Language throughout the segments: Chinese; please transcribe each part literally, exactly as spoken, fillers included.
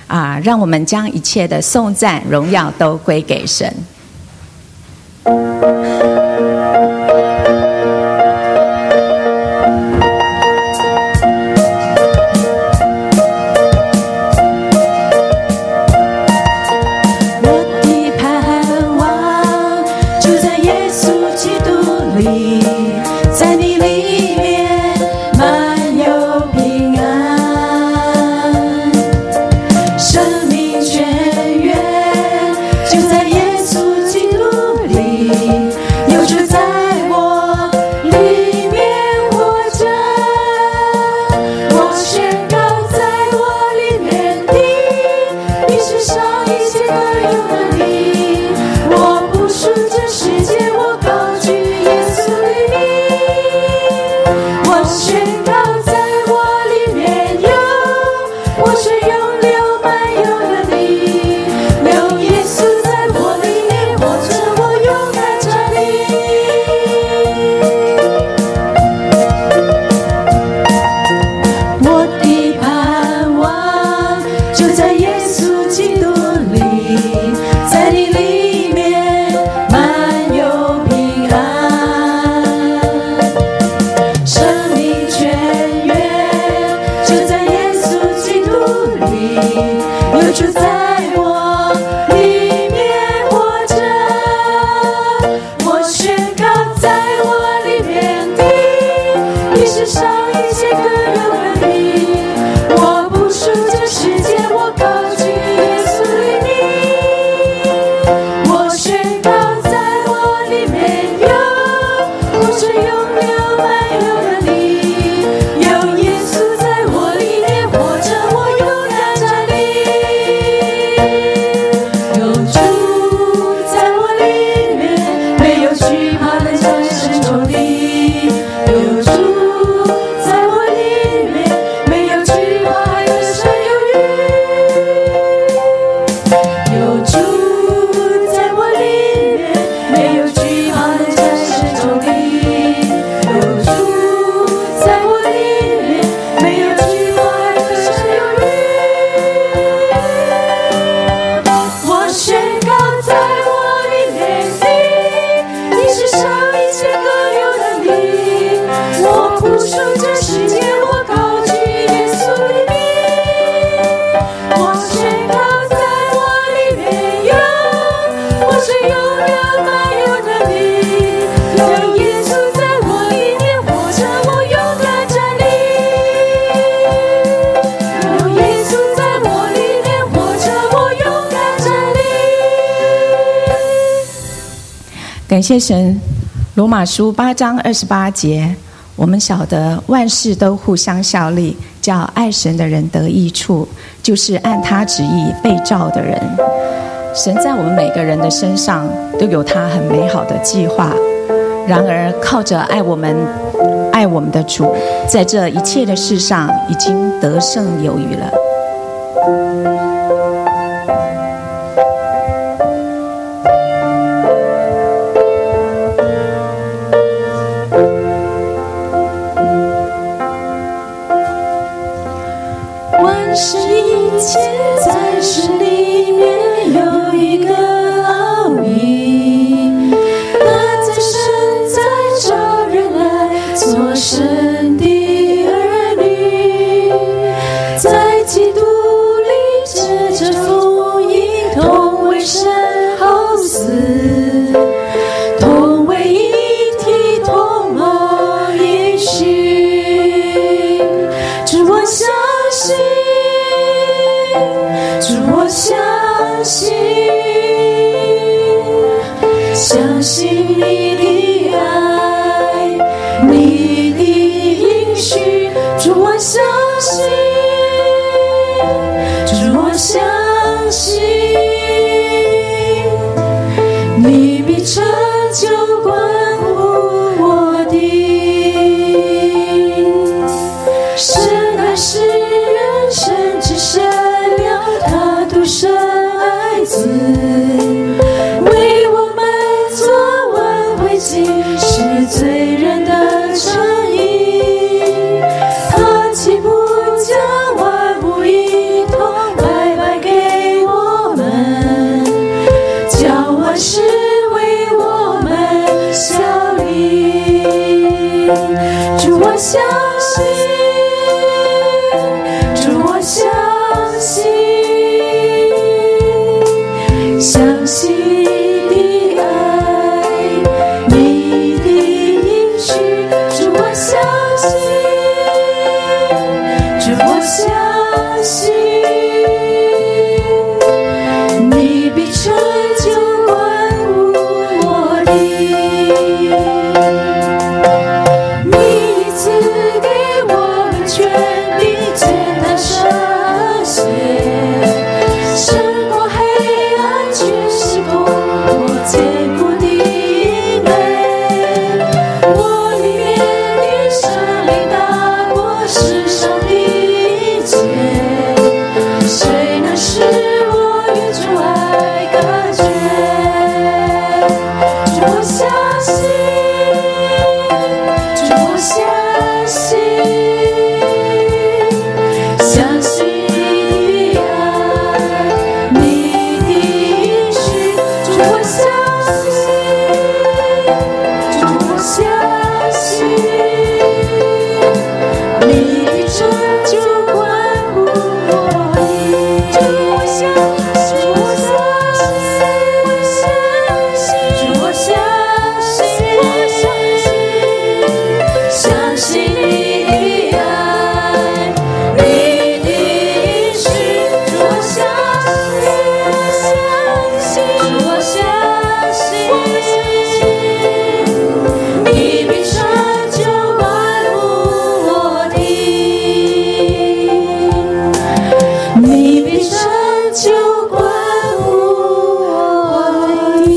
啊，让我们将一切的颂赞、荣耀都归给神。感谢神，罗马书八章二十八节，我们晓得万事都互相效力，叫爱神的人得益处，就是按他旨意被召的人。神在我们每个人的身上都有他很美好的计划，然而靠着爱我们爱我们的主，在这一切的事上已经得胜有余了。 他岂不将万物一同白白相信你的爱，你的应许，主我相信，主我相信，你必成就关乎我的。你赐给我们权柄，践踏圣血，胜过黑暗，却是攻破坚固的营垒。我里面的生灵大过世上的一切，谁能使我与主爱隔绝？主我相信，主我相信，相信你的爱，你的应许，主我相信，主我相信，你必成就关乎我的。主我相信，主我相信，主我相信，相信你的爱，你的应许，主我相信，主我相信，你必成就关乎我的，你必成就关乎我的。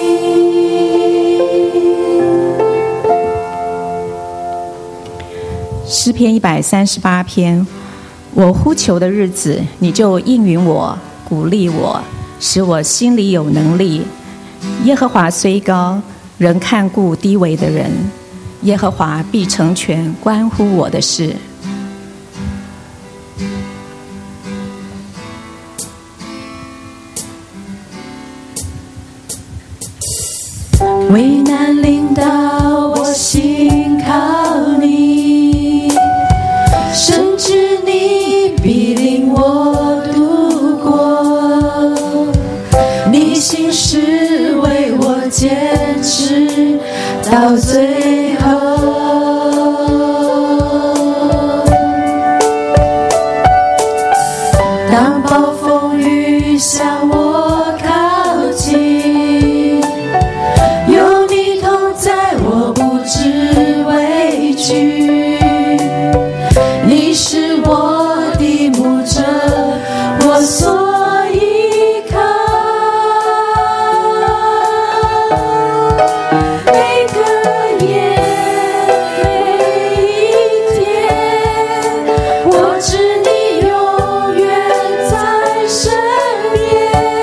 诗篇一百三十八篇，我呼求的日子，你就应允我，鼓励我，使我心里有能力。耶和华虽高，仍看顾低微的人，耶和华必成全关乎我的事。 危难临到我心靠你，甚至你必领我度过，你心事为我坚持到最后。当暴风雨向我靠近，有你同在，我不知畏惧。你是我的牧者，我所依靠。每个夜，每一天，我知你永远在身边。